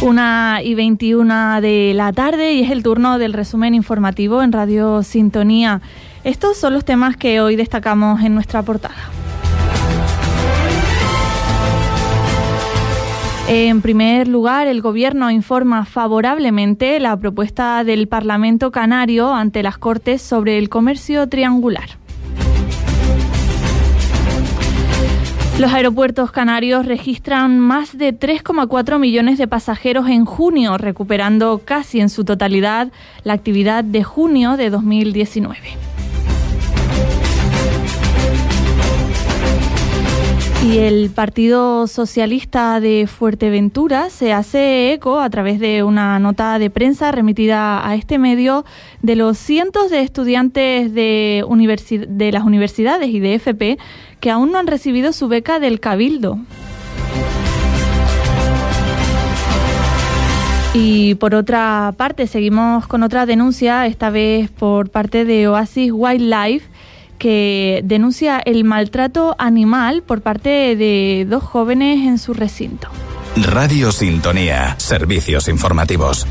1:21 de la tarde y es el turno del resumen informativo en Radio Sintonía. Estos son los temas que hoy destacamos en nuestra portada. En primer lugar, el Gobierno informa favorablemente la propuesta del Parlamento Canario ante las Cortes sobre el comercio triangular. Los aeropuertos canarios registran más de 3,4 millones de pasajeros en junio, recuperando casi en su totalidad la actividad de junio de 2019. Y el Partido Socialista de Fuerteventura se hace eco a través de una nota de prensa remitida a este medio de los cientos de estudiantes de las universidades y de FP que aún no han recibido su beca del Cabildo. Y por otra parte, seguimos con otra denuncia, esta vez por parte de Oasis Wildlife, que denuncia el maltrato animal por parte de 2 jóvenes en su recinto. Radio Sintonía, servicios informativos.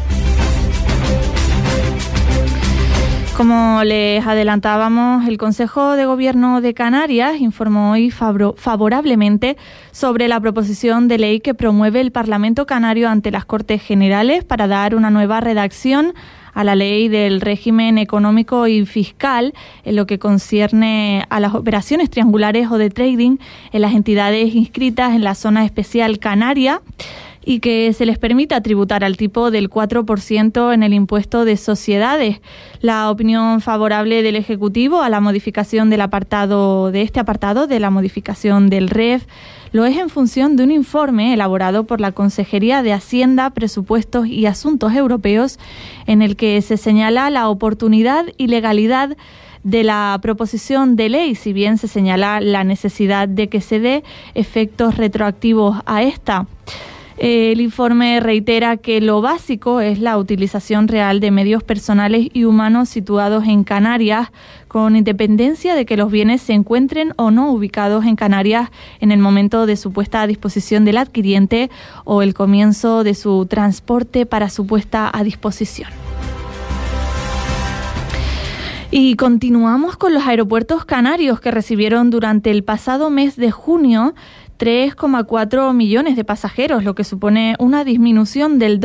Como les adelantábamos, el Consejo de Gobierno de Canarias informó hoy favorablemente sobre la proposición de ley que promueve el Parlamento Canario ante las Cortes Generales para dar una nueva redacción a la ley del régimen económico y fiscal en lo que concierne a las operaciones triangulares o de trading en las entidades inscritas en la zona especial canaria y que se les permita tributar al tipo del 4% en el impuesto de sociedades. La opinión favorable del Ejecutivo a la modificación del apartado de la modificación del REF lo es en función de un informe elaborado por la Consejería de Hacienda, Presupuestos y Asuntos Europeos, en el que se señala la oportunidad y legalidad de la proposición de ley, si bien se señala la necesidad de que se dé efectos retroactivos a esta. El informe reitera que lo básico es la utilización real de medios personales y humanos situados en Canarias, con independencia de que los bienes se encuentren o no ubicados en Canarias en el momento de su puesta a disposición del adquiriente o el comienzo de su transporte para su puesta a disposición. Y continuamos con los aeropuertos canarios que recibieron durante el pasado mes de junio 3,4 millones de pasajeros, lo que supone una disminución del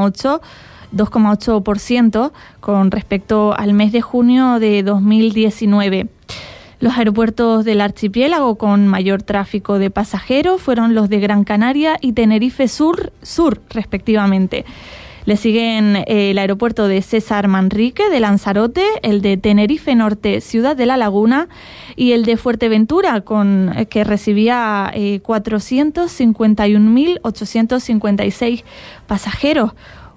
2,8% con respecto al mes de junio de 2019. Los aeropuertos del archipiélago con mayor tráfico de pasajeros fueron los de Gran Canaria y Tenerife Sur respectivamente. Le siguen el aeropuerto de César Manrique de Lanzarote, el de Tenerife Norte, Ciudad de la Laguna, y el de Fuerteventura, que recibía 451.856 pasajeros.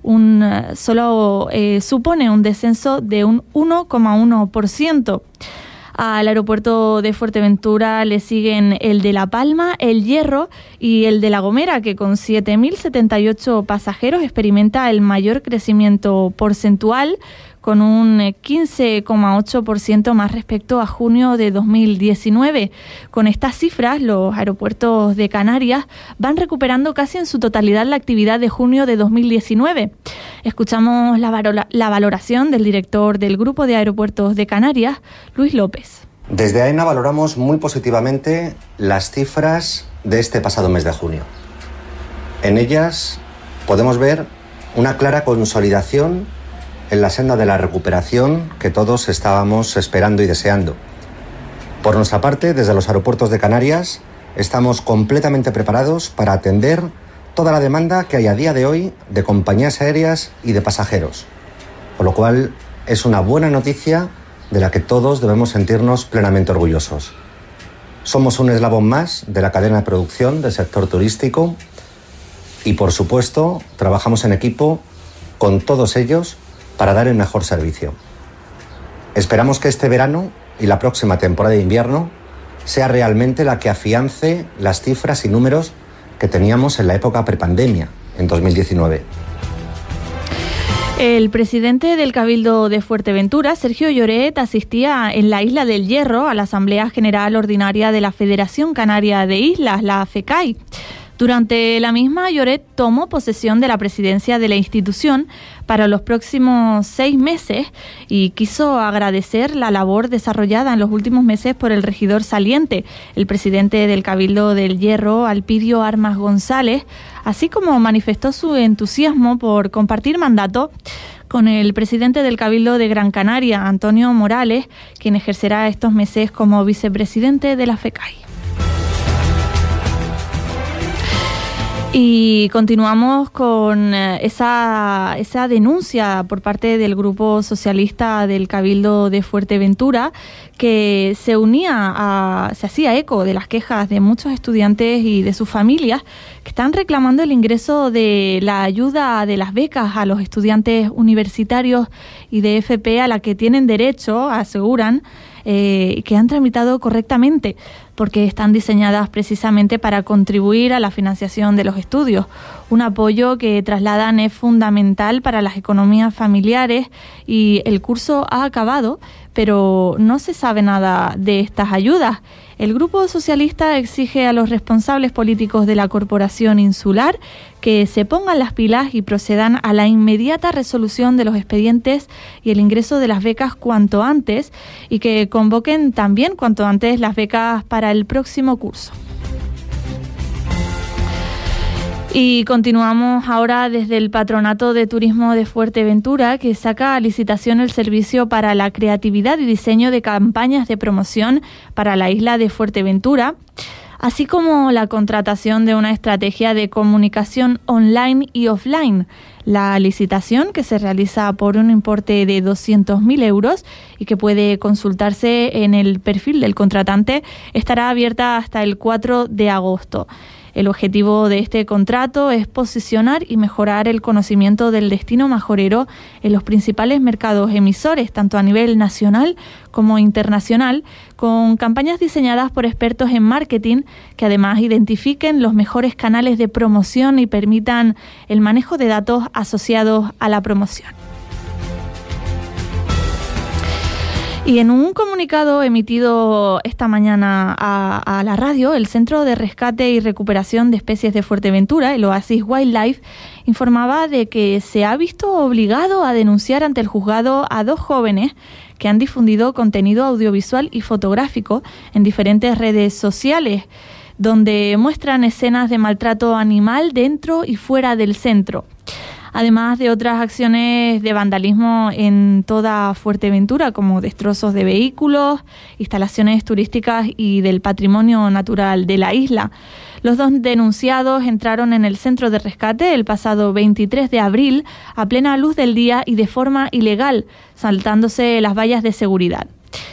Supone un descenso de un 1,1%. Al aeropuerto de Fuerteventura le siguen el de La Palma, El Hierro y el de La Gomera, que con 7.078 pasajeros experimenta el mayor crecimiento porcentual, con un 15,8% más respecto a junio de 2019. Con estas cifras, los aeropuertos de Canarias van recuperando casi en su totalidad la actividad de junio de 2019. Escuchamos la valoración del director del Grupo de Aeropuertos de Canarias, Luis López. Desde AENA valoramos muy positivamente las cifras de este pasado mes de junio. En ellas podemos ver una clara consolidación en la senda de la recuperación que todos estábamos esperando y deseando. Por nuestra parte, desde los aeropuertos de Canarias, estamos completamente preparados para atender toda la demanda que hay a día de hoy de compañías aéreas y de pasajeros, con lo cual es una buena noticia de la que todos debemos sentirnos plenamente orgullosos. Somos un eslabón más de la cadena de producción del sector turístico y, por supuesto, trabajamos en equipo con todos ellos para dar el mejor servicio. Esperamos que este verano y la próxima temporada de invierno sea realmente la que afiance las cifras y números que teníamos en la época prepandemia, en 2019. El presidente del Cabildo de Fuerteventura, Sergio Lloret, asistía en la Isla del Hierro a la Asamblea General Ordinaria de la Federación Canaria de Islas, la FECAI. Durante la misma, Lloret tomó posesión de la presidencia de la institución para los próximos 6 meses y quiso agradecer la labor desarrollada en los últimos meses por el regidor saliente, el presidente del Cabildo del Hierro, Alpidio Armas González, así como manifestó su entusiasmo por compartir mandato con el presidente del Cabildo de Gran Canaria, Antonio Morales, quien ejercerá estos meses como vicepresidente de la FECAI. Y continuamos con esa denuncia por parte del Grupo Socialista del Cabildo de Fuerteventura, que se hacía eco de las quejas de muchos estudiantes y de sus familias que están reclamando el ingreso de la ayuda de las becas a los estudiantes universitarios y de FP a la que tienen derecho, aseguran, que han tramitado correctamente, porque están diseñadas precisamente para contribuir a la financiación de los estudios. Un apoyo que trasladan es fundamental para las economías familiares y el curso ha acabado, pero no se sabe nada de estas ayudas. El Grupo Socialista exige a los responsables políticos de la Corporación Insular que se pongan las pilas y procedan a la inmediata resolución de los expedientes y el ingreso de las becas cuanto antes, y que convoquen también cuanto antes las becas para el próximo curso. Y continuamos ahora desde el Patronato de Turismo de Fuerteventura, que saca a licitación el servicio para la creatividad y diseño de campañas de promoción para la isla de Fuerteventura, así como la contratación de una estrategia de comunicación online y offline. La licitación, que se realiza por un importe de 200.000 euros y que puede consultarse en el perfil del contratante, estará abierta hasta el 4 de agosto. El objetivo de este contrato es posicionar y mejorar el conocimiento del destino majorero en los principales mercados emisores, tanto a nivel nacional como internacional, con campañas diseñadas por expertos en marketing que además identifiquen los mejores canales de promoción y permitan el manejo de datos asociados a la promoción. Y en un comunicado emitido esta mañana a la radio, el Centro de Rescate y Recuperación de Especies de Fuerteventura, el Oasis Wildlife, informaba de que se ha visto obligado a denunciar ante el juzgado a 2 jóvenes que han difundido contenido audiovisual y fotográfico en diferentes redes sociales, donde muestran escenas de maltrato animal dentro y fuera del centro, además de otras acciones de vandalismo en toda Fuerteventura, como destrozos de vehículos, instalaciones turísticas y del patrimonio natural de la isla. Los 2 denunciados entraron en el centro de rescate el pasado 23 de abril a plena luz del día y de forma ilegal, saltándose las vallas de seguridad.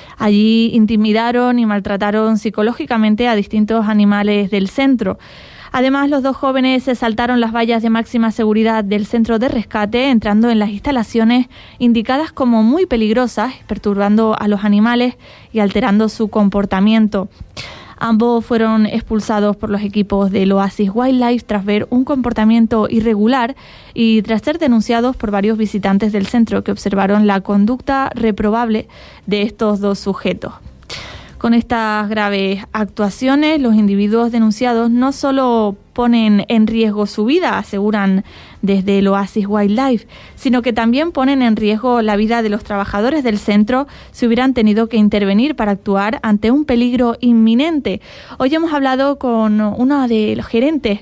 Allí intimidaron y maltrataron psicológicamente a distintos animales del centro. Además, los 2 jóvenes se saltaron las vallas de máxima seguridad del centro de rescate, entrando en las instalaciones indicadas como muy peligrosas, perturbando a los animales y alterando su comportamiento. Ambos fueron expulsados por los equipos del Oasis Wildlife tras ver un comportamiento irregular y tras ser denunciados por varios visitantes del centro que observaron la conducta reprobable de estos 2 sujetos. Con estas graves actuaciones, los individuos denunciados no solo ponen en riesgo su vida, aseguran desde el Oasis Wildlife, sino que también ponen en riesgo la vida de los trabajadores del centro si hubieran tenido que intervenir para actuar ante un peligro inminente. Hoy hemos hablado con uno de los gerentes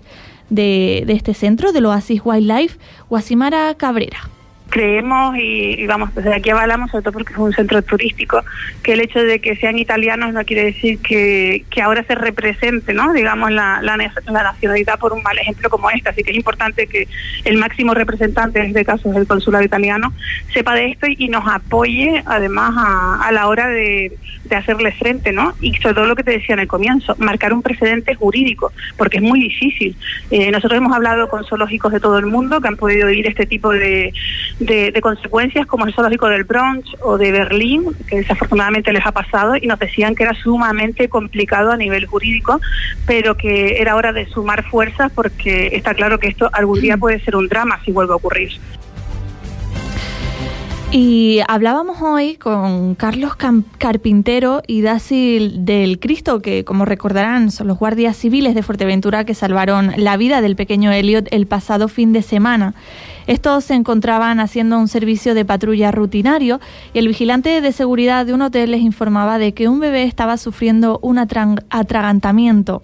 de este centro, del Oasis Wildlife, Guasimara Cabrera. Creemos y vamos, desde aquí avalamos, sobre todo porque es un centro turístico, que el hecho de que sean italianos no quiere decir que ahora se represente, ¿no?, digamos, la nacionalidad por un mal ejemplo como este. Así que es importante que el máximo representante, en este caso es el consulado italiano, sepa de esto y nos apoye además a la hora de hacerle frente, ¿no? Y sobre todo lo que te decía en el comienzo, marcar un precedente jurídico, porque es muy difícil. Nosotros hemos hablado con zoológicos de todo el mundo que han podido vivir este tipo de consecuencias, como el zoológico del Bronx o de Berlín, que desafortunadamente les ha pasado, y nos decían que era sumamente complicado a nivel jurídico, pero que era hora de sumar fuerzas, porque está claro que esto algún día puede ser un drama si vuelve a ocurrir. Y hablábamos hoy con Carlos Carpintero y Dacil del Cristo, que como recordarán son los guardias civiles de Fuerteventura que salvaron la vida del pequeño Elliot el pasado fin de semana. Estos se encontraban haciendo un servicio de patrulla rutinario y el vigilante de seguridad de un hotel les informaba de que un bebé estaba sufriendo un atragantamiento.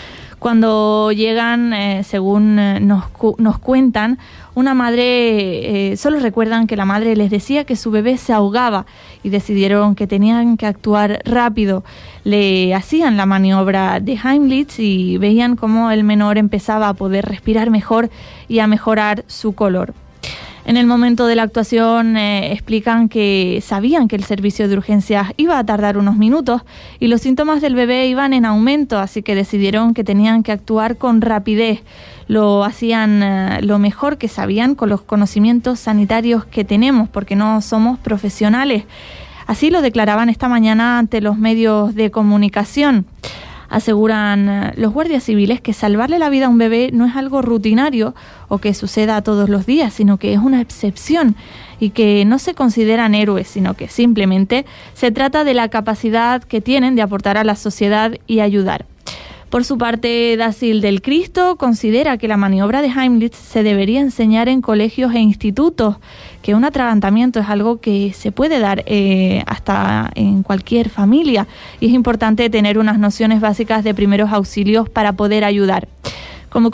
Cuando llegan, según nos cuentan, una madre, solo recuerdan que la madre les decía que su bebé se ahogaba y decidieron que tenían que actuar rápido. Le hacían la maniobra de Heimlich y veían cómo el menor empezaba a poder respirar mejor y a mejorar su color. En el momento de la actuación explican que sabían que el servicio de urgencias iba a tardar unos minutos y los síntomas del bebé iban en aumento, así que decidieron que tenían que actuar con rapidez. Lo hacían lo mejor que sabían con los conocimientos sanitarios que tenemos, porque no somos profesionales. Así lo declaraban esta mañana ante los medios de comunicación. Aseguran los guardias civiles que salvarle la vida a un bebé no es algo rutinario o que suceda todos los días, sino que es una excepción y que no se consideran héroes, sino que simplemente se trata de la capacidad que tienen de aportar a la sociedad y ayudar. Por su parte, Dacil del Cristo considera que la maniobra de Heimlich se debería enseñar en colegios e institutos, que un atragantamiento es algo que se puede dar hasta en cualquier familia y es importante tener unas nociones básicas de primeros auxilios para poder ayudar. Como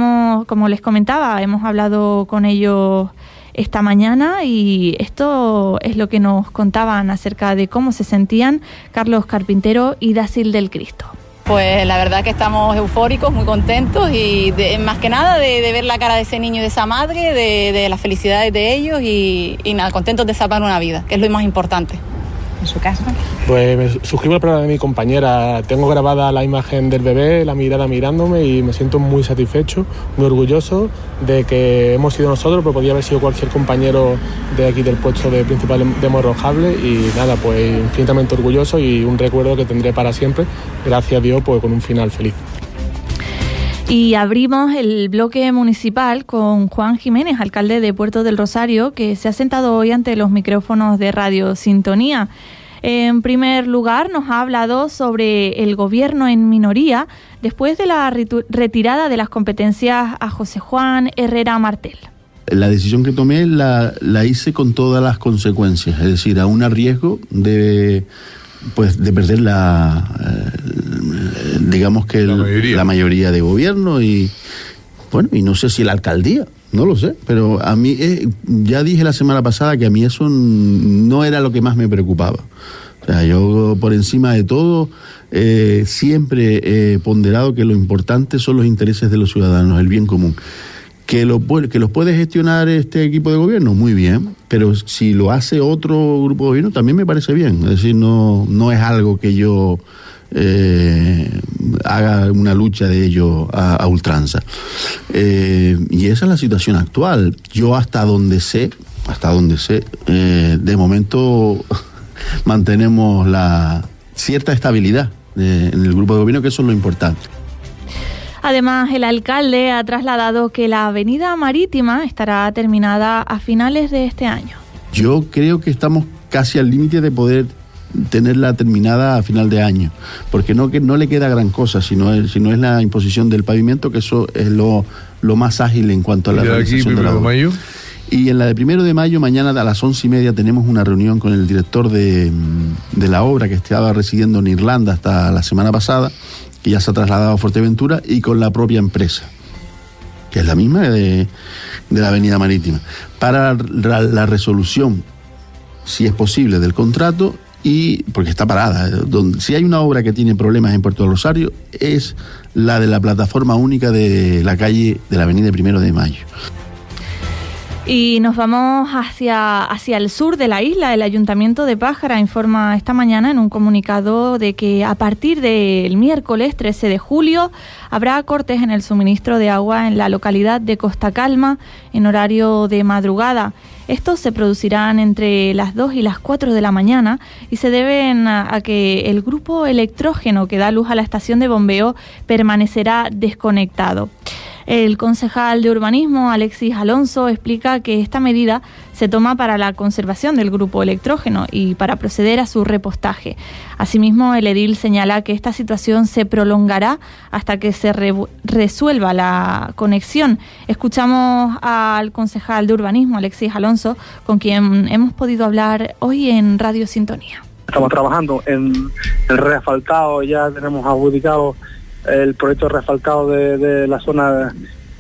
les comentaba, hemos hablado con ellos esta mañana y esto es lo que nos contaban acerca de cómo se sentían Carlos Carpintero y Dacil del Cristo. Pues la verdad que estamos eufóricos, muy contentos y más que nada de ver la cara de ese niño y de esa madre, de las felicidades de ellos y nada, contentos de salvar una vida, que es lo más importante. ¿En su caso? Pues me suscribo al programa de mi compañera. Tengo grabada la imagen del bebé, la mirada mirándome y me siento muy satisfecho, muy orgulloso de que hemos sido nosotros, pero podría haber sido cualquier compañero de aquí del puesto de principal de Morrojable y nada, pues infinitamente orgulloso y un recuerdo que tendré para siempre, gracias a Dios, pues con un final feliz. Y abrimos el bloque municipal con Juan Jiménez, alcalde de Puerto del Rosario, que se ha sentado hoy ante los micrófonos de Radio Sintonía. En primer lugar, nos ha hablado sobre el gobierno en minoría después de la retirada de las competencias a José Juan Herrera Martel. La decisión que tomé la hice con todas las consecuencias, es decir, aún a riesgo de perder la mayoría de gobierno y no sé si la alcaldía, no lo sé, pero a mí ya dije la semana pasada que a mí eso no era lo que más me preocupaba. O sea, yo por encima de todo siempre he ponderado que lo importante son los intereses de los ciudadanos, el bien común. Que los puede gestionar este equipo de gobierno, muy bien, pero si lo hace otro grupo de gobierno también me parece bien. Es decir, no es algo que yo haga una lucha de ello a ultranza. Y esa es la situación actual. Yo hasta donde sé, de momento mantenemos la cierta estabilidad en el grupo de gobierno, que eso es lo importante. Además, el alcalde ha trasladado que la avenida marítima estará terminada a finales de este año. Yo creo que estamos casi al límite de poder tenerla terminada a final de año, porque no le queda gran cosa, sino es la imposición del pavimento, que eso es lo más ágil en cuanto a la realización de la obra. ¿1 de mayo? Y en la de 1 de mayo, mañana a las 11:30, tenemos una reunión con el director de la obra, que estaba residiendo en Irlanda hasta la semana pasada, que ya se ha trasladado a Fuerteventura, y con la propia empresa, que es la misma de la avenida marítima, para la resolución, si es posible, del contrato, y porque está parada. Si hay una obra que tiene problemas en Puerto del Rosario, es la de la plataforma única de la calle de la avenida 1 de mayo. Y nos vamos hacia el sur de la isla. El Ayuntamiento de Pájara informa esta mañana en un comunicado de que a partir del miércoles 13 de julio habrá cortes en el suministro de agua en la localidad de Costa Calma en horario de madrugada. Estos se producirán entre las 2 y las 4 de la mañana y se deben a que el grupo electrógeno que da luz a la estación de bombeo permanecerá desconectado. El concejal de urbanismo, Alexis Alonso, explica que esta medida se toma para la conservación del grupo electrógeno y para proceder a su repostaje. Asimismo, el edil señala que esta situación se prolongará hasta que se resuelva la conexión. Escuchamos al concejal de urbanismo, Alexis Alonso, con quien hemos podido hablar hoy en Radio Sintonía. Estamos trabajando en el reasfaltado, ya tenemos adjudicado el proyecto de reasfaltado de la zona,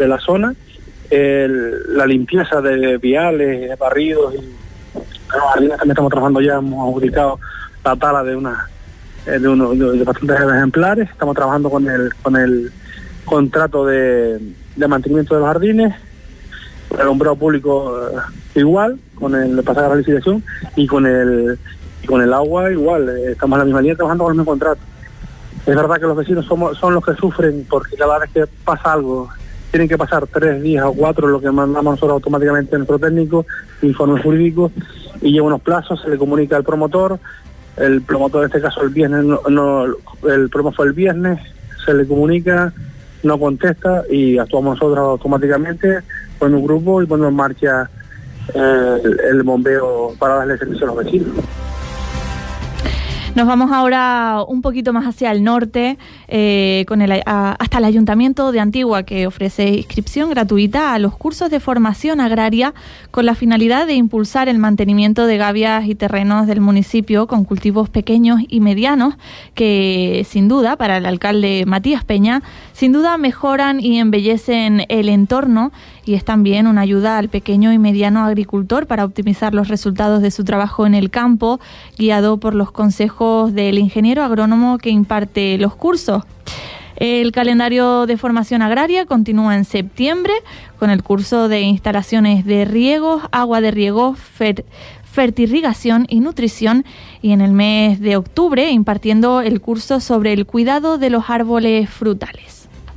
la limpieza de viales, barridos y jardines también estamos trabajando ya, hemos adjudicado la tala de bastantes ejemplares, estamos trabajando con el contrato de mantenimiento de los jardines, el alumbrado público igual, con el pasaje a la licitación y con el agua igual, estamos en la misma línea trabajando con el mismo contrato. Es verdad que los vecinos son los que sufren porque cada vez que pasa algo, tienen que pasar 3 días o 4, lo que mandamos nosotros automáticamente a nuestro técnico, informe jurídico, y lleva unos plazos, se le comunica al promotor, el promotor en este caso el viernes, el problema fue el viernes, se le comunica, no contesta y actuamos nosotros automáticamente con un grupo y ponemos en marcha el bombeo para darle servicio a los vecinos. Nos vamos ahora un poquito más hacia el norte, hasta el Ayuntamiento de Antigua, que ofrece inscripción gratuita a los cursos de formación agraria con la finalidad de impulsar el mantenimiento de gavias y terrenos del municipio con cultivos pequeños y medianos que, sin duda, para el alcalde Matías Peña, sin duda mejoran y embellecen el entorno y es también una ayuda al pequeño y mediano agricultor para optimizar los resultados de su trabajo en el campo, guiado por los consejos del ingeniero agrónomo que imparte los cursos. El calendario de formación agraria continúa en septiembre con el curso de instalaciones de riegos, agua de riego, fertirrigación y nutrición, y en el mes de octubre impartiendo el curso sobre el cuidado de los árboles frutales.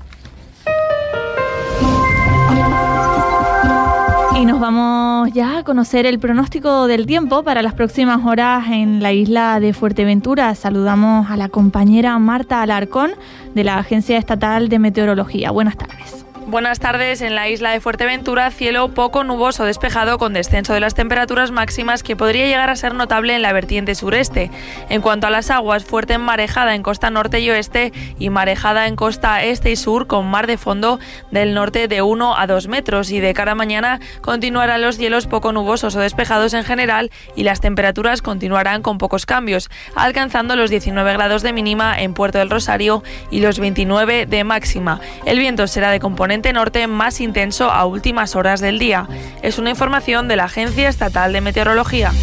Y nos vamos ya a conocer el pronóstico del tiempo para las próximas horas en la isla de Fuerteventura. Saludamos a la compañera Marta Alarcón de la Agencia Estatal de Meteorología. Buenas tardes. Buenas tardes. En la isla de Fuerteventura, cielo poco nuboso despejado con descenso de las temperaturas máximas que podría llegar a ser notable en la vertiente sureste. En cuanto a las aguas, fuerte marejada en costa norte y oeste y marejada en costa este y sur con mar de fondo del norte de 1 a 2 metros, y de cara a mañana continuarán los cielos poco nubosos o despejados en general y las temperaturas continuarán con pocos cambios, alcanzando los 19 grados de mínima en Puerto del Rosario y los 29 de máxima. El viento será de componente norte más intenso a últimas horas del día. Es una información de la Agencia Estatal de Meteorología.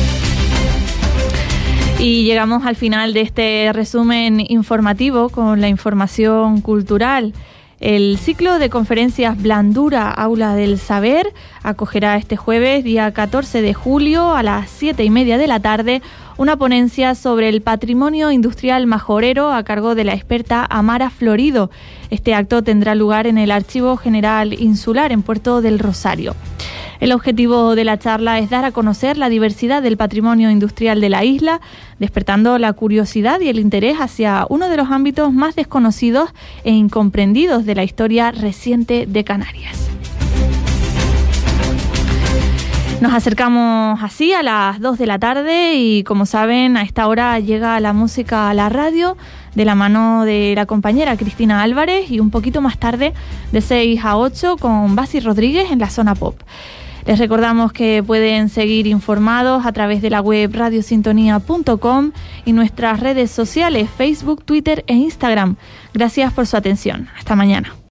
Y llegamos al final de este resumen informativo con la información cultural. El ciclo de conferencias Blandura, Aula del Saber, acogerá este jueves, día 14 de julio, a las 7:30 de la tarde, una ponencia sobre el patrimonio industrial majorero a cargo de la experta Amara Florido. Este acto tendrá lugar en el Archivo General Insular en Puerto del Rosario. El objetivo de la charla es dar a conocer la diversidad del patrimonio industrial de la isla, despertando la curiosidad y el interés hacia uno de los ámbitos más desconocidos e incomprendidos de la historia reciente de Canarias. Nos acercamos así a las 2 de la tarde y, como saben, a esta hora llega la música a la radio de la mano de la compañera Cristina Álvarez y un poquito más tarde de 6 a 8 con Basi Rodríguez en la zona pop. Les recordamos que pueden seguir informados a través de la web radiosintonía.com y nuestras redes sociales Facebook, Twitter e Instagram. Gracias por su atención. Hasta mañana.